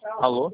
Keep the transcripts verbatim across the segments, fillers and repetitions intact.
Alô?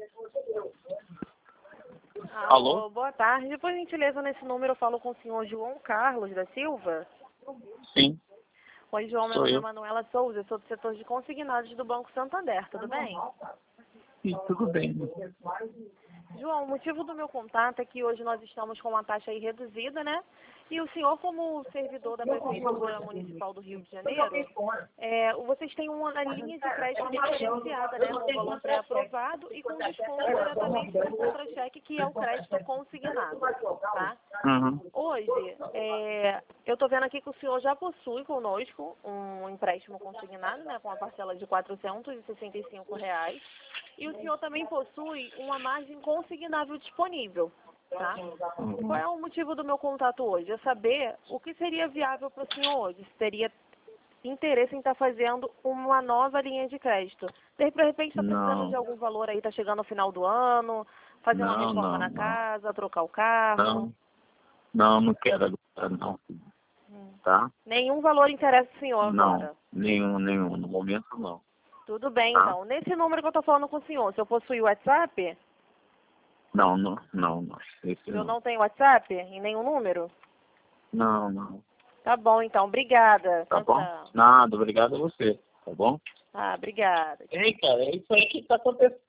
Alô, Alô? boa tarde. Por gentileza, nesse número eu falo com o senhor João Carlos da Silva. Sim, Oi, João, meu sou nome é eu. Manuela Souza, eu sou do setor de consignados do Banco Santander, tudo bem? Sim, tudo bem. João, o motivo do meu contato é que hoje nós estamos com uma taxa aí reduzida, né? E o senhor, como servidor da Prefeitura Municipal do Rio de Janeiro, é, vocês têm uma linha de crédito diferenciada, né? Com valor pré-aprovado e com desconto diretamente no contra-cheque, que é o crédito consignado, tá? Uhum. Hoje, é, eu estou vendo aqui que o senhor já possui conosco um empréstimo consignado, né? Com a parcela de quatrocentos e sessenta e cinco reais. E o senhor também possui uma margem consignável disponível, tá? Qual é o motivo do meu contato hoje? É saber o que seria viável para o senhor hoje. Se teria interesse em estar fazendo uma nova linha de crédito. De repente está precisando Não, de algum valor aí, está chegando ao final do ano, fazer uma não, reforma não, na não. casa, trocar o carro. Não, não, não quero agora, não. Hum. Tá? Nenhum valor interessa o senhor Não, agora. nenhum, nenhum. No momento, não. Tudo bem, Tá? então. Nesse número que eu estou falando com o senhor, se eu possui o WhatsApp, Não, não, não, não. Esse eu não. não tenho WhatsApp em nenhum número? Não, não. Tá bom, então. Obrigada. Tá Tchau, bom? tchau. Nada, obrigado a você. Tá bom? Ah, obrigada. Ei, cara, é isso aí que tá acontecendo.